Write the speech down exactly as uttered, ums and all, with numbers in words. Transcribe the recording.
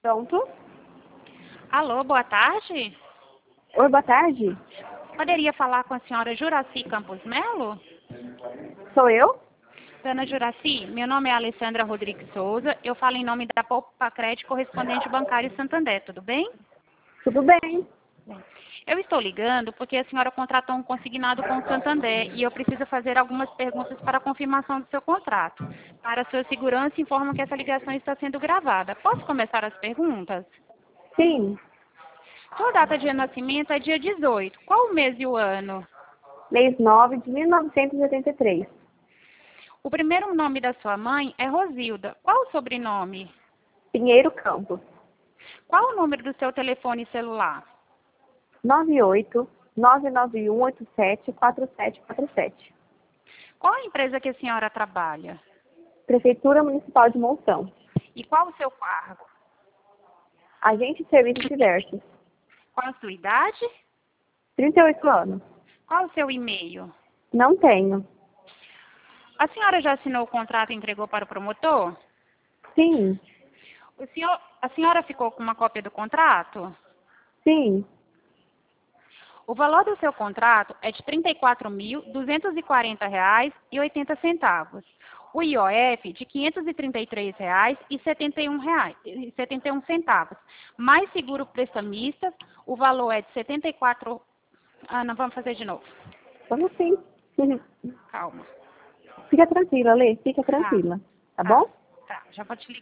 Pronto. Alô, boa tarde. Oi, boa tarde. Poderia falar com a senhora Juraci Campos Melo? Sou eu? Dona Juraci, meu nome é Alessandra Rodrigues Souza. Eu falo em nome da Poupa Crédito Correspondente Bancário Santander, tudo bem? Tudo bem. Eu estou ligando porque a senhora contratou um consignado com o Santander e eu preciso fazer algumas perguntas para a confirmação do seu contrato. Para sua segurança, informo que essa ligação está sendo gravada. Posso começar as perguntas? Sim. Sua data de nascimento é dia dezoito. Qual o mês e o ano? Mês nove de mil novecentos e oitenta e três. O primeiro nome da sua mãe é Rosilda. Qual o sobrenome? Pinheiro Campos. Qual o número do seu telefone celular? nove oito nove nove um oito sete quatro sete quatro sete. Qual a empresa que a senhora trabalha? Prefeitura Municipal de Monção. E qual o seu cargo? Agente de serviços diversos. Qual a sua idade? trinta e oito anos. Qual o seu e-mail? Não tenho. A senhora já assinou o contrato e entregou para o promotor? Sim. O senhor, a senhora ficou com uma cópia do contrato? Sim. O valor do seu contrato é de trinta e quatro mil duzentos e quarenta reais e oitenta centavos. O I O F de quinhentos e trinta e três reais e setenta e um reais, e setenta e um centavos. Mais seguro prestamista, o valor é de setenta e quatro. Ah, não, vamos fazer de novo. Vamos sim. Calma. Fica tranquila, Lê. Fica Tá, tranquila. Tá tá, bom? tá. Já vou te ligar.